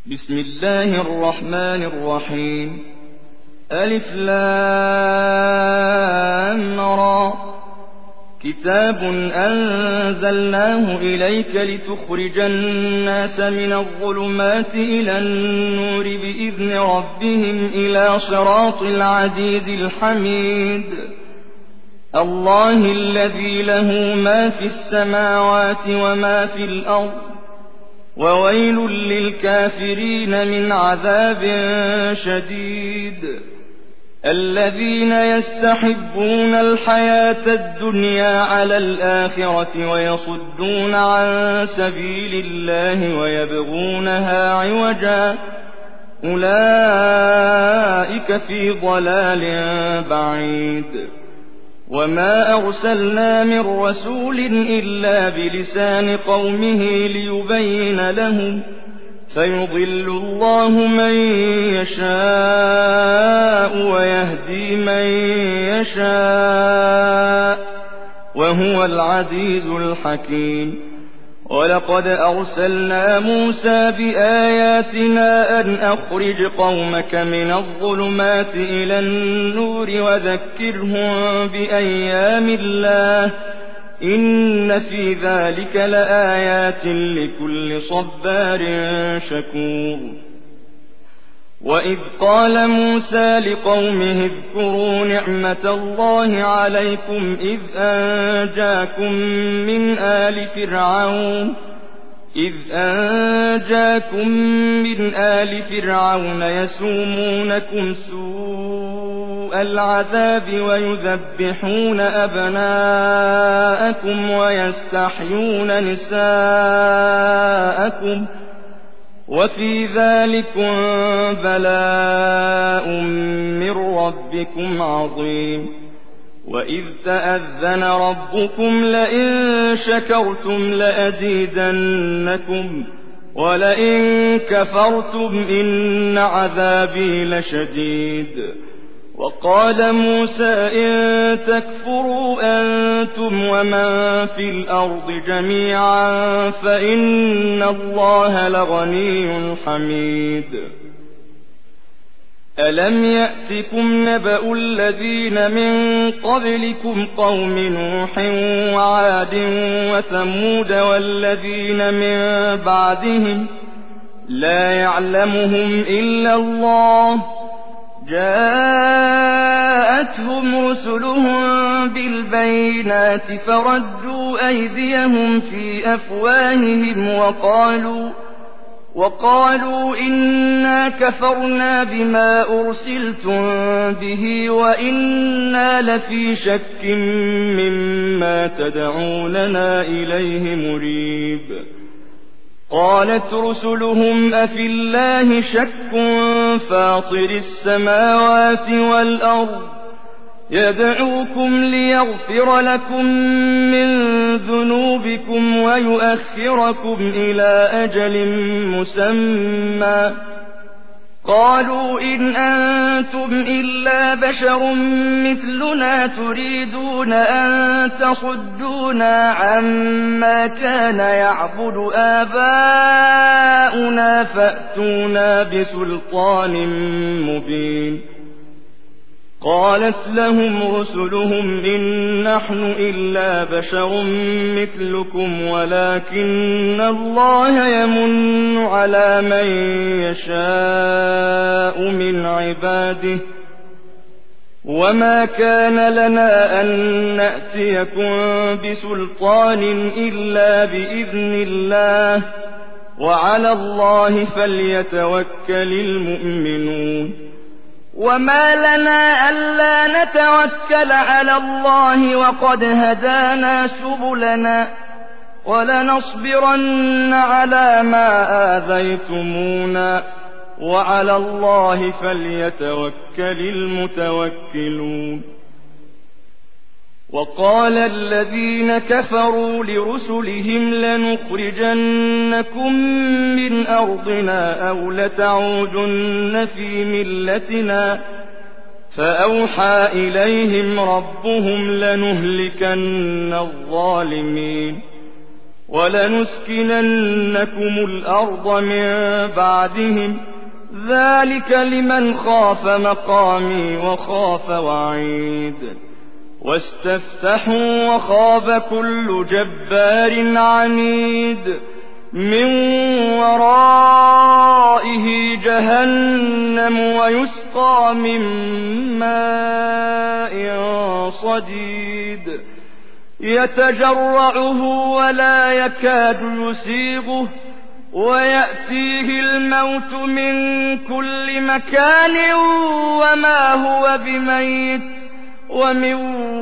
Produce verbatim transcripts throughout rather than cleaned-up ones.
بسم الله الرحمن الرحيم. ألف لام را. كتاب أنزلناه إليك لتخرج الناس من الظلمات إلى النور بإذن ربهم إلى صراط العزيز الحميد. الله الذي له ما في السماوات وما في الأرض، وويل للكافرين من عذاب شديد. الذين يستحبون الحياة الدنيا على الآخرة ويصدون عن سبيل الله ويبغونها عوجا، أولئك في ضلال بعيد. وما أرسلنا من رسول إلا بلسان قومه ليبين لهم، فيضل الله من يشاء ويهدي من يشاء، وهو العزيز الحكيم. ولقد أرسلنا موسى بآياتنا أن أخرج قومك من الظلمات إلى النور وذكرهم بأيام الله، إن في ذلك لآيات لكل صبار شكور. وإذ قال موسى لقومه اذكروا نعمة الله عليكم إذ أنجاكم من آل فرعون إذ أنجاكم من آل فرعون يسومونكم سوء العذاب ويذبحون أبناءكم ويستحيون نساءكم، وفي ذلكم بلاء من ربكم عظيم. وإذ تأذن ربكم لئن شكرتم لأزيدنكم ولئن كفرتم إن عذابي لشديد. وقال موسى إن تكفروا أنتم ومن في الأرض جميعا فإن الله لغني حميد. ألم يأتكم نبأ الذين من قبلكم قوم نوح وعاد وثمود والذين من بعدهم لا يعلمهم إلا الله، جاءتهم رسلهم بالبينات فردوا أيديهم في أفواههم وقالوا وقالوا إنا كفرنا بما أرسلتم به وإنا لفي شك مما تدعوننا إليه مريب. قالت رسلهم أفي الله شك فاطر السماوات والأرض يدعوكم ليغفر لكم من ذنوبكم ويؤخركم إلى أجل مسمى، قالوا إن أنتم إلا بشر مثلنا تريدون أن تصدونا عما كان يعبد آباؤنا فأتونا بسلطان مبين. قالت لهم رسلهم إن نحن إلا بشر مثلكم ولكن الله يمن على من يشاء من عباده، وما كان لنا أن نأتيكم بسلطان إلا بإذن الله، وعلى الله فليتوكل المؤمنون. وما لنا ألا نتوكل على الله وقد هدانا سبلنا ولنصبرن على ما آذيتمونا وعلى الله فليتوكل المتوكلون. وقال الذين كفروا لرسلهم لنخرجنكم من أرضنا أو لتعودن في ملتنا، فأوحى إليهم ربهم لنهلكن الظالمين وَلَنُسْكِنَنَّكُمُ الْأَرْضَ مِن بَعْدِهِمْ ۚ ذَٰلِكَ لِمَنْ خَافَ مَقَامِي وَخَافَ وَعِيدِ وَاسْتَفْتَحُوا وَخَابَ كُلُّ جَبَّارٍ عَنِيدٍ مِّن وَرَائِهِ جَهَنَّمُ وَيُسْقَىٰ مِن مَّاءٍ صَدِيدٍ يَتَجَرَّعُهُ وَلَا يَكَادُ يُسِيغُهُ وَيَأْتِيهِ الْمَوْتُ مِن كُلِّ مَكَانٍ وَمَا هُوَ بِمَيِّتٍ وَمِن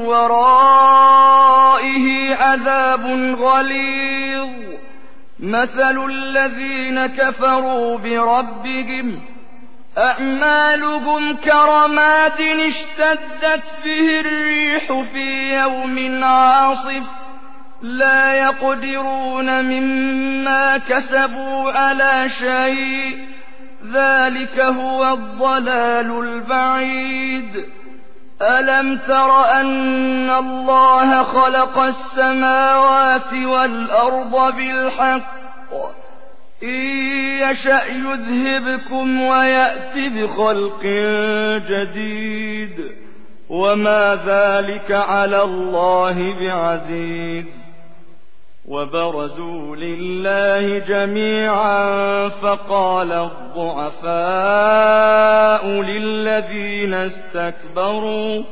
وَرَائِهِ عَذَابٌ غَلِيظٌ مَثَلُ الَّذِينَ كَفَرُوا بِرَبِّهِمْ أَعْمَالُهُمْ كَرَمَادٍ اشْتَدَّتْ بِهِ الرِّيحُ فِي يَوْمٍ عَاصِفٍ لَّا يَقْدِرُونَ مِمَّا كَسَبُوا عَلَىٰ شَيْءٍ ۚ ذَٰلِكَ هُوَ الضَّلَالُ الْبَعِيدُ أَلَمْ تَرَ أَنَّ اللَّهَ خَلَقَ السَّمَاوَاتِ وَالْأَرْضَ بِالْحَقِّ ۚ إِن يَشَأْ يُذْهِبْكُمْ وَيَأْتِ بِخَلْقٍ جَدِيدٍ ۚ وَمَا ذَٰلِكَ عَلَى اللَّهِ بِعَزِيزٍ وَبَرَزُوا لِلَّهِ جَمِيعًا فَقَالَ الضُّعَفَاءُ لِلَّذِينَ اسْتَكْبَرُوا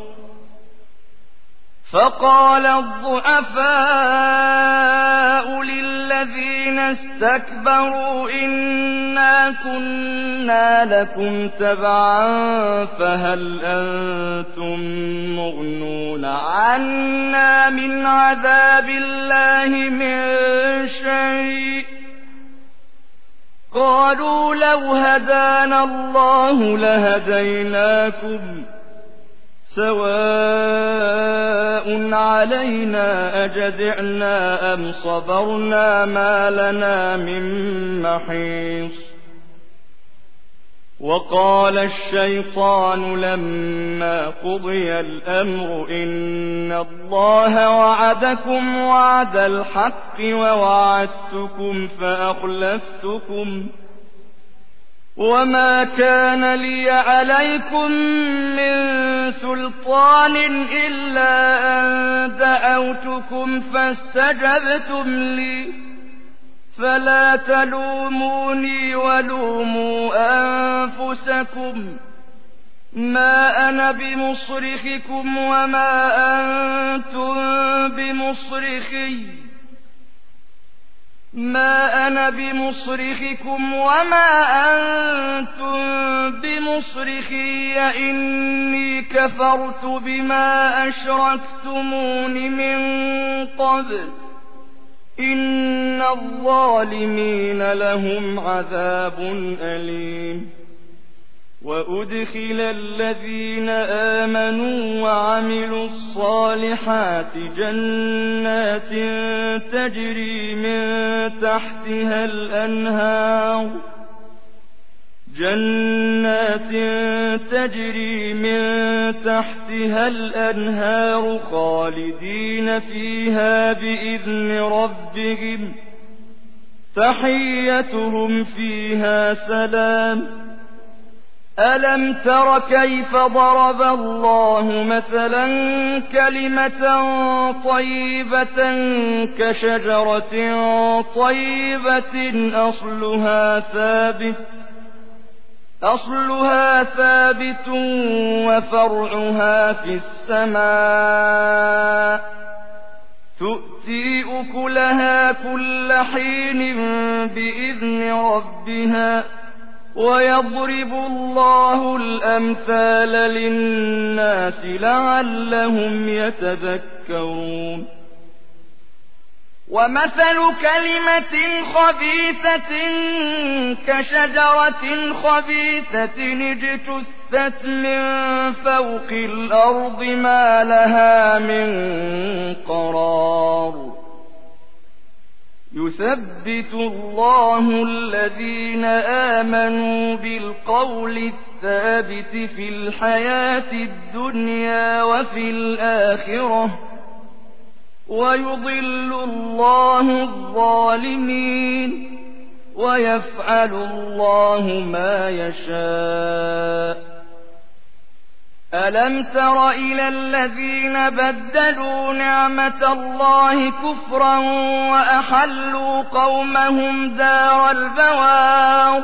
فقال الضعفاء للذين استكبروا إنا كنا لكم تبعا فهل أنتم مغنون عنا من عذاب الله من شيء قالوا لو هدانا الله لهديناكم سواء علينا أجزعنا أم صبرنا ما لنا من محيص وقال الشيطان لما قضي الأمر إن الله وعدكم وعد الحق ووعدتكم فأخلفتكم وما كان لي عليكم من سلطان إلا أن دعوتكم فاستجبتم لي فلا تلوموني ولوموا أنفسكم ما أنا بمصرخكم وما أنتم بمصرخي ما أنا بمصرخكم وما أنتم بمصرخي إني كفرت بما أشركتمون من قبل إن الظالمين لهم عذاب أليم وأدخل الذين آمنوا وعملوا الصالحات جنات تجري من تحتها الأنهار جنات تجري من تحتها الأنهار خالدين فيها بإذن ربهم تحيتهم فيها سلام ألم تر كيف ضرب الله مثلا كلمة طيبة كشجرة طيبة أصلها ثابت أصلها ثابت وفرعها في السماء تؤتي أكلها كل حين بإذن ربها ويضرب الله الأمثال للناس لعلهم يتذكرون ومثل كلمة خبيثة كشجرة خبيثة اجتثت من فوق الأرض ما لها من قرار يثبت الله الذين آمنوا بالقول الثابت في الحياة الدنيا وفي الآخرة ويضل الله الظالمين ويفعل الله ما يشاء ألم تر إلى الذين بدلوا نعمة الله كفرا وأحلوا قومهم دار البوار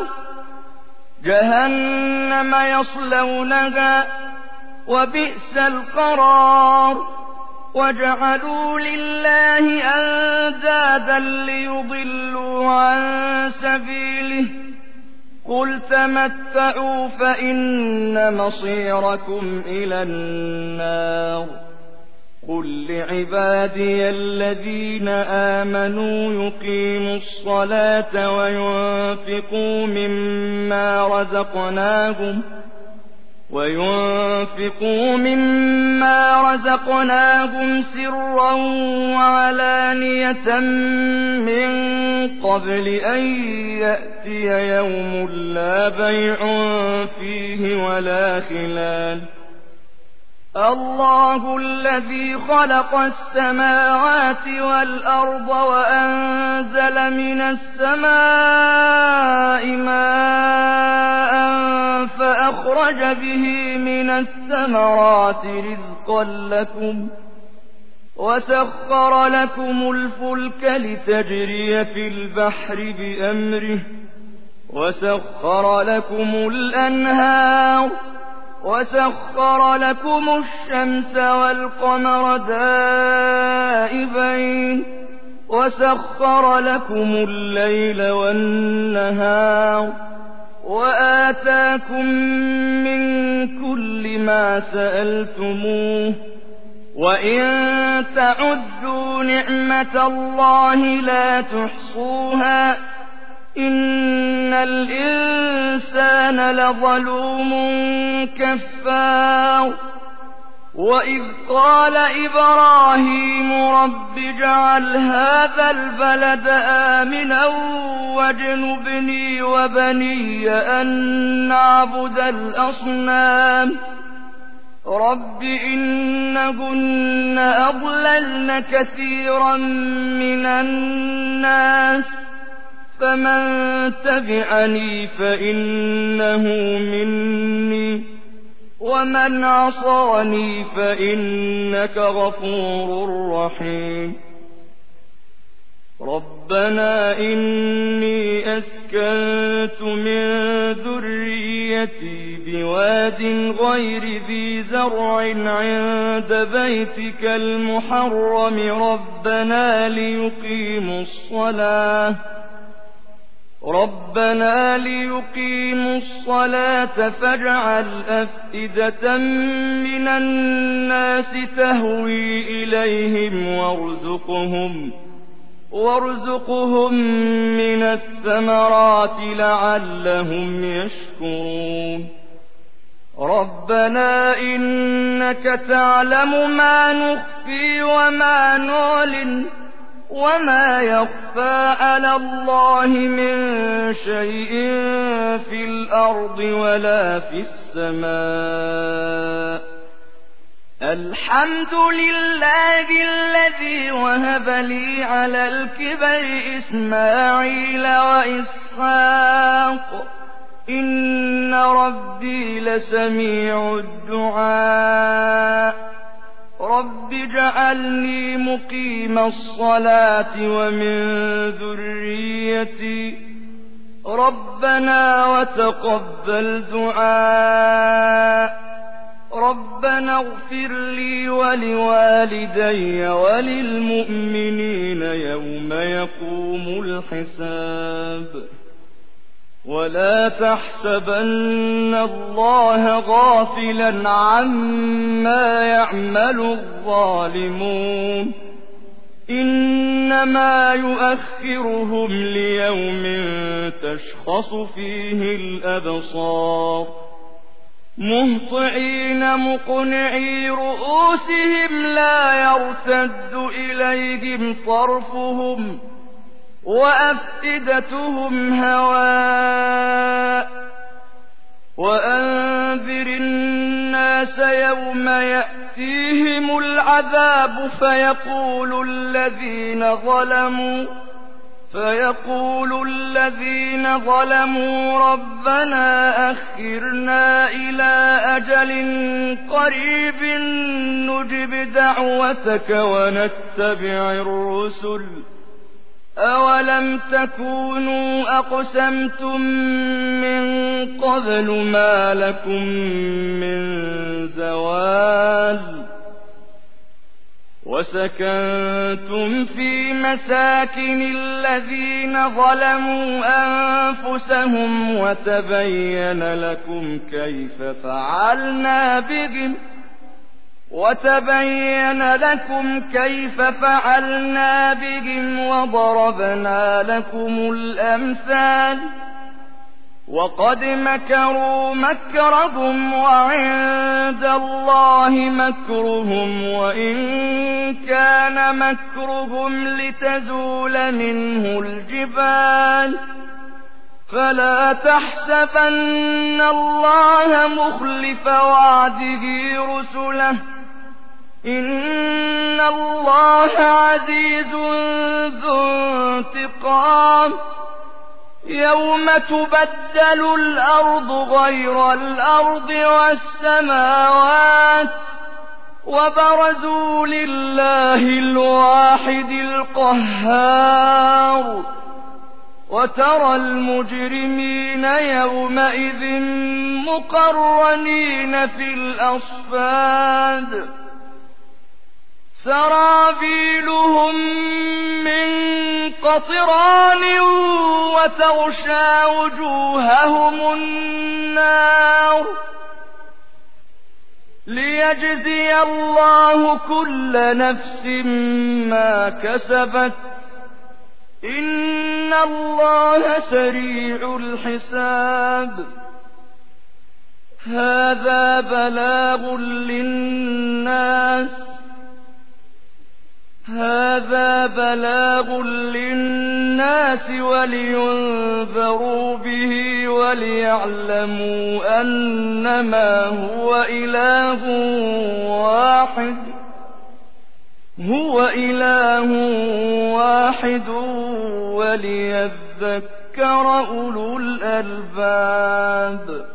جهنم يصلونها وبئس القرار وجعلوا لله أندادا ليضلوا عن سبيله قل تمتعوا فإن مصيركم إلى النار قل لعبادي الذين آمنوا يقيموا الصلاة وينفقوا مما رزقناهم وينفقوا مما رزقناهم سرا وعلانية من قبل أن يأتي يوم لا بيع فيه ولا خلال الله الذي خلق السماوات والأرض وأنزل من السماء ماء فأخرج به من الثمرات رزقا لكم وسخر لكم الفلك لتجري في البحر بأمره وسخر لكم الأنهار وسخر لكم الشمس والقمر دائبين وسخر لكم الليل والنهار وآتاكم من كل ما سألتموه وإن تعدوا نعمة الله لا تحصوها إن الإنسان لظلوم كفار وإذ قال إبراهيم رب اجعل هذا البلد آمنا واجنبني وبني أن نعبد الأصنام رب إنهن أضللن كثيرا من الناس فمن تبعني فإنه مني ومن عصاني فإنك غفور رحيم ربنا إني أسكنت من ذريتي بواد غير ذي زرع عند بيتك المحرم ربنا ليقيموا الصلاة ربنا ليقيموا الصلاة فاجعل أفئدة من الناس تهوي إليهم وارزقهم وارزقهم من الثمرات لعلهم يشكرون ربنا إنك تعلم ما نخفي وما نعلن وما يخفى على الله من شيء في الأرض ولا في السماء الحمد لله الذي وهب لي على الكبر إسماعيل وإسحاق إن ربي لسميع الدعاء رب اجعلني مقيم الصلاة ومن ذريتي ربنا وتقبل دعاء ربنا اغفر لي ولوالدي وللمؤمنين يوم يقوم الحساب ولا تحسبن الله غافلا عما يعمل الظالمون إنما يؤخرهم ليوم تشخص فيه الأبصار مهطعين مقنعي رؤوسهم لا يرتد إليهم طرفهم وأفئدتهم هواء وأنذر الناس يوم يأتيهم العذاب العذاب فيقول الذين ظلموا فيقول الذين ظلموا ربنا أخرنا إلى أجل قريب نجب دعوتك ونتبع الرسل أولم تكونوا أقسمتم من قبل ما لكم من زوال وسكنتم في مساكن الذين ظلموا أنفسهم وتبين لكم كيف فعلنا بهم وتبين لكم كيف فعلنا بهم وضربنا لكم الأمثال وقد مكروا مكرهم وعند الله مكرهم وإن كان مكرهم لتزول منه الجبال فلا تحسبن الله مخلف وعده رسله إن الله عزيز ذو انتقام يوم تبدل الأرض غير الأرض والسماوات وبرزوا لله الواحد القهار وترى المجرمين يومئذ مقرنين في الأصفاد سرابيلهم من قطران وتغشى وجوههم النار ليجزي الله كل نفس ما كسبت إن الله سريع الحساب هذا بلاغ للناس هذا بلاغ للناس ولينذروا به وليعلموا أنما هو إله واحد هو إله واحد وليذكر أولو الألباب